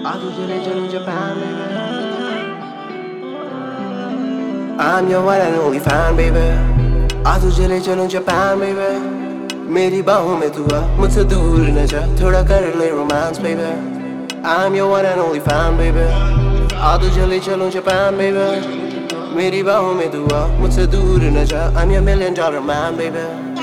Azu chale chalo Japan, baby. I'm your one and only fan, baby. Azu chale chalo Japan, baby. मेरी बाहों में तू आ, मुझसे दूर न जा, थोड़ा कर ले romance, baby. I'm your one and only fan, baby. आजू चले चलो Japan, baby. मेरी बाहों में तू आ, मुझसे दूर न जा, I'm your $1,000,000 man, baby.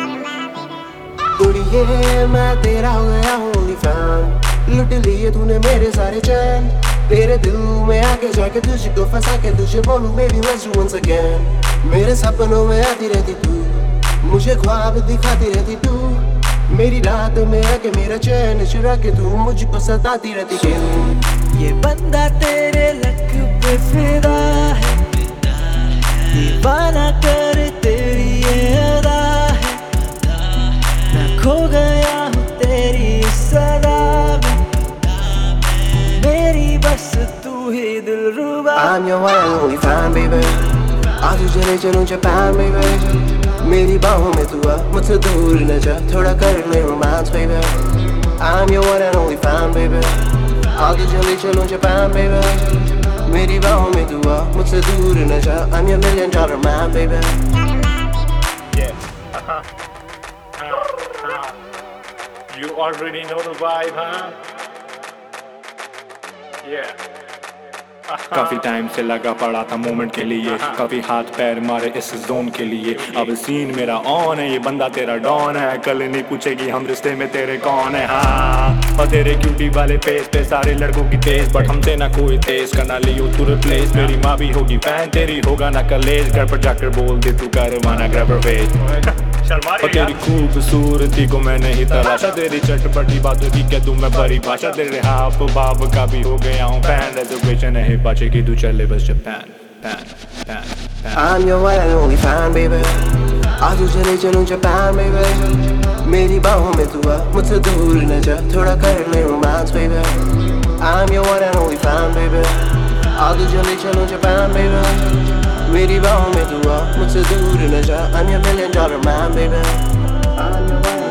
कुड़िये मैं तेरा हो गया only fan. लुट लिए तूने मेरे सारे चैन, तेरे दिल में आके जाके तुझको फंसा के तुझे बोलूं baby let's do once again. मेरे सपनों में आती रहती तू, मुझे ख्वाब दिखाती रहती तू, मेरी रात में आके मेरा चैन चुरा के तू मुझको सताती रहती क्यों? ये बंदा तेरे लक पे फिदा है, दीवाना कर तेरी ये अदा है, मैं खो गया हूँ तेरी सदा में, मेरी बस तू ही दिलरुबा। I'm your one and only fan, baby. आजू चले चलो Japan, baby. मेरी बाहों में तू आ, मुझसे दूर न जा, थोड़ा कर ले romance, baby. I'm your one and only fan, baby. आजू चले चलो Japan, baby. मेरी बाहों में तू आ, मुझसे दूर न जा, I'm your $1,000,000 man, baby. Yeah. You already know the vibe, huh? Yeah. काफी टाइम से लगा पड़ा था मोमेंट के लिए, काफी हाथ पैर मारे इस जोन के लिए। अब सीन मेरा ऑन है, ये बंदा तेरा डॉन है, कल नहीं पूछेगी हम रिश्ते में तेरे कौन है। हाँ और तेरे क्यूटी वाले पेज पे सारे लड़कों की तेज, बट हमसे ना कोई तेज करना लियो तू रिप्लेस। मेरी माँ भी होगी फैन तेरी, होगा ना कलेज, घर पर जाकर बोल दे तू करवाना ग्रैबर फेज। और तेरी खूबसूरती को मैं नहीं तराशा, तेरी चटपटी बातों की कह दूं मैं बड़ी भाषा, तेरे हाफ बाप का भी हो गया हूँ फैन, रेजर्वेशन नहीं पाचे कि तू चले बस Japan. I'm your one and only fan, baby. आजू चले चलो Japan, baby. मेरी बाहों में तू आ, मुझसे दूर न जा, थोड़ा कर ले romance, baby. I'm your one and only fan, baby. आजू चले चलो Japan, baby. मेरी बाहों में तू आ, मुझसे दूर न जा, I'm your $1,000,000 man, baby. I'm your one